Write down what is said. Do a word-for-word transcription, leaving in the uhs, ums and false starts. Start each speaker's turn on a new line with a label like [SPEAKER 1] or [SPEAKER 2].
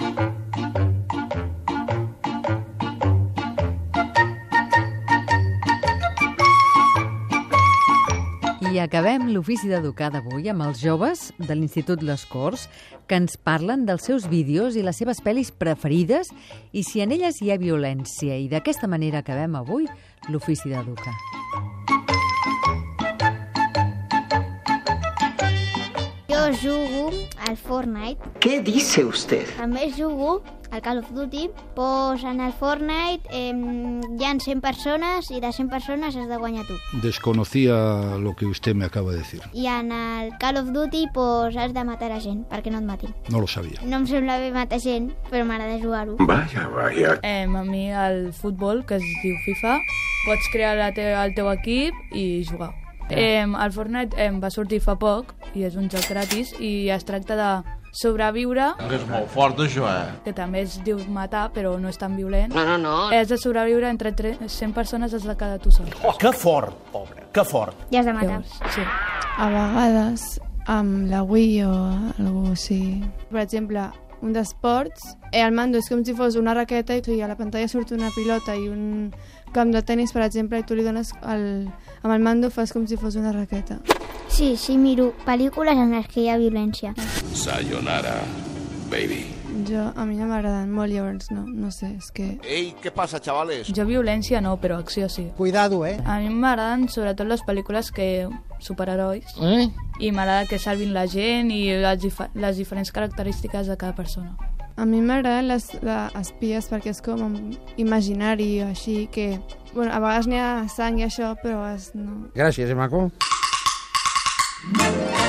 [SPEAKER 1] I acabem l'ofici d'educar d'avui amb els joves de l'Institut Les Corts, que ens parlen dels seus vídeos i les seves pel·lis preferides i si en elles hi ha violència. I d'aquesta manera acabem avui l'ofici d'educar.
[SPEAKER 2] Jo jugo al Fortnite.
[SPEAKER 3] ¿Qué dice usted?
[SPEAKER 2] També jugo al Call of Duty. Pues en el Fortnite eh, hi ha cent persones i de cent persones has de guanyar tu.
[SPEAKER 4] Desconocía lo que usted me acaba de decir.
[SPEAKER 2] I en el Call of Duty pues, has de matar a gent perquè no et matin.
[SPEAKER 4] No lo sabía.
[SPEAKER 2] No em sembla bé matar gent, però m'agrada jugar-ho.
[SPEAKER 3] Vaya, vaya.
[SPEAKER 5] Eh, a mi el futbol, que es diu FIFA, pots crear la te el teu equip i jugar. Eh, el Fortnite eh, va sortir fa poc i és un joc gratis i es tracta de sobreviure.
[SPEAKER 6] És molt fort això, eh?
[SPEAKER 5] Que també es diu matar, però no és tan violent.
[SPEAKER 7] No, no, no.
[SPEAKER 5] Has de sobreviure entre cent persones, has de quedar tu sol.
[SPEAKER 8] Oh, que fort, pobre, que fort.
[SPEAKER 2] I has de matar.
[SPEAKER 5] Sí.
[SPEAKER 9] A vegades amb la Wii o alguna així. Per exemple, un d'esports, el mando és com si fos una raqueta i a la pantalla surt una pilota i un camp de tennis, per exemple, i tu li dones el, amb el mando fas com si fos una raqueta.
[SPEAKER 2] Sí, sí, miro pel·lícules en les que hi ha violència.
[SPEAKER 6] Sayonara, baby.
[SPEAKER 9] Jo, a mi no m'agraden molt, llavors no, no sé, és que...
[SPEAKER 6] Ei, què passa, chavales?
[SPEAKER 5] Jo violència no, però acció sí.
[SPEAKER 8] Cuidado, eh?
[SPEAKER 5] A mi m'agraden sobretot les pel·lícules que superherois
[SPEAKER 7] Eh?
[SPEAKER 5] i m'agrada que salvin la gent i les, dif les diferents característiques de cada persona.
[SPEAKER 9] A mi m'agraden les, les espies perquè és com imaginari o així, que bueno, a vegades n'hi ha sang i això, però és no...
[SPEAKER 7] Gràcies, eh, maco?